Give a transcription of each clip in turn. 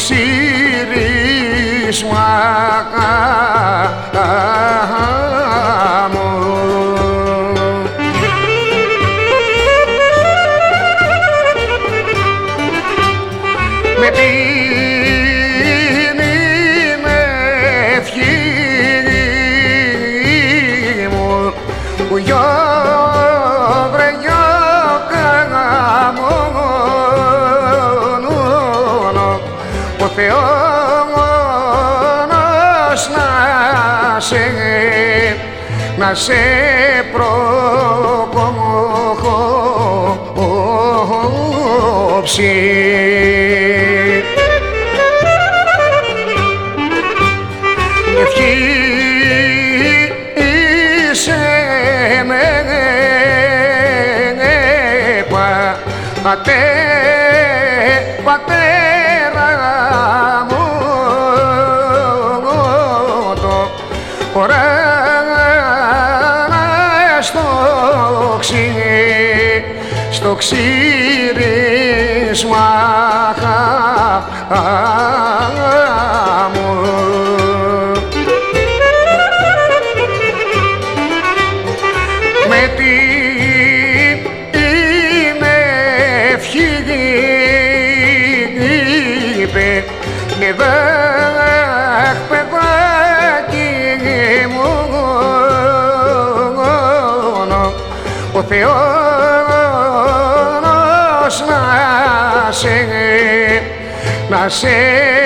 ξύρισμά μου. Με την ευχή μου που γιο βρε γιο καμώνω ο Θεός να σε προκόψει. Ευχή σε με πατέρα μου το χωρά στο ξύρισμά μου. Με την ευχή είπε «Εδάχ παιδάκι μου, ο Θεός να σε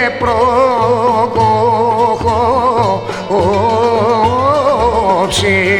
προκόψει».